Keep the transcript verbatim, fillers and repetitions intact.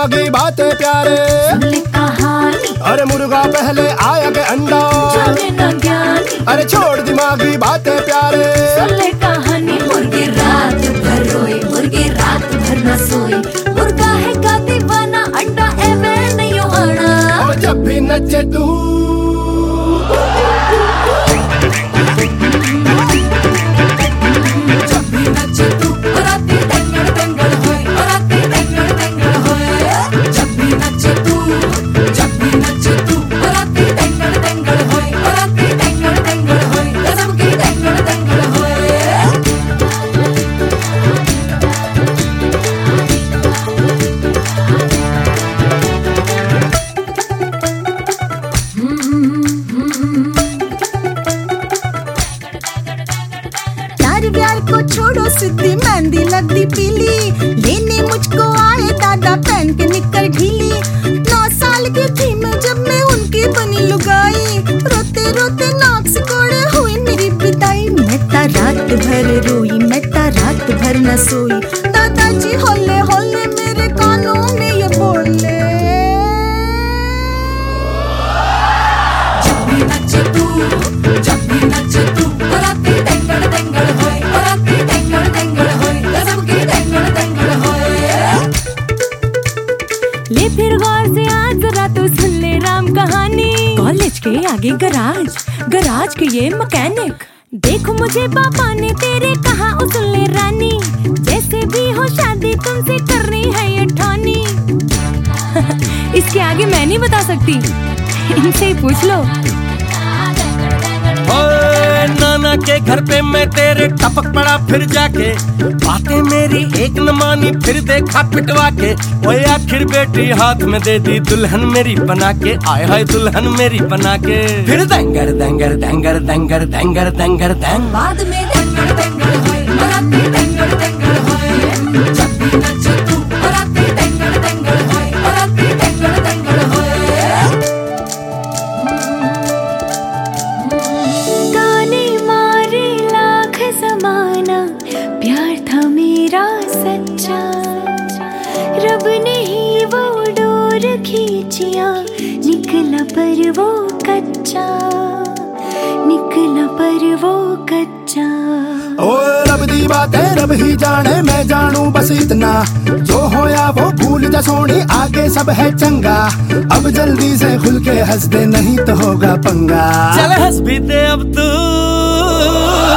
दिमागी बातें प्यारे, सुन ले कहानी। अरे मुर्गा पहले आया के अंडा, जाने ना ज्ञानी। अरे छोड़ दिमागी बातें प्यारे, सुन ले कहानी। मुर्गी रात भर रोई, मुर्गी रात भर न सोई, मुर्गा है का दीवाना, अंडा एवे नहीं आना। और जब भी नचे तू जब भी नचे तू राती टेंगड़ टेंगड़ होए, राती टेंगड़ टेंगड़ होए। जब भी नचे तू, जब भी नचे तू राती टेंगड़ टेंगड़ होए, राती टेंगड़ टेंगड़ होए, गजब की टेंगड़ टेंगड़ होए। प्यार को छोड़ो सिद्धि मेहंदी लगती पीली, लेने मुझको आए दादा पहन के निकर ढीली। नौ साल की थी मैं जब मैं उनकी बनी लुगाई, रोते रोते नाक से कोड़े हुई मेरी बिदाई। मैं ता रात भर रोई, मैं ता रात भर न सोई, दादाजी होले होले मेरे कानों में ये बोले। जब भी नचे तू, जब भी नचे तू राती टेंगड़ टेंगड़ होए, राती टेंगड़ टेंगड़ होए, गजब की टेंगड़ टेंगड़ होए। ले फिर गौर से आज जरा तू सुन ले राम कहानी। कॉलेज के आगे गराज, गराज के ये मैकेनिक, देखो मुझे पापा ने तेरे कहा ओ सुन ले रानी, जैसे भी हो शादी तुमसे करनी है ये ठानी। इसके आगे मैं नहीं बता सकती, इनसे ही पूछ लो। ओए नाना के घर पे मैं तेरे टपक पड़ा फिर जाके, बातें मेरी एक न मानी फिर देखा पिटवा के। ओए आखिर बेटी हाथ में दे दी दुल्हन मेरी बना के, आए हाय दुल्हन मेरी बना के। फिर देंगर देंगर देंगर देंगर देंगर देंगर देंग बाद में देंगर देंगर होए, राती देंगर देंगर होए। जब भी नचे तू राती देंगर देंगर होए, राती देंगर देंगर होए। गाने मारे लाख ज़माना, प्यार था मेरा सच्चा, रब ने ही वो डोर खींचिया, निकला पर वो कच्चा, निकला पर वो कच्चा। ओ रब दी बातें रब ही जाने, मैं जानू बस इतना, जो होया वो भूल जा सोनी, आगे सब है चंगा। अब जल्दी से खुल के हंस दे नहीं तो होगा पंगा। चल हंस भी दे अब तू।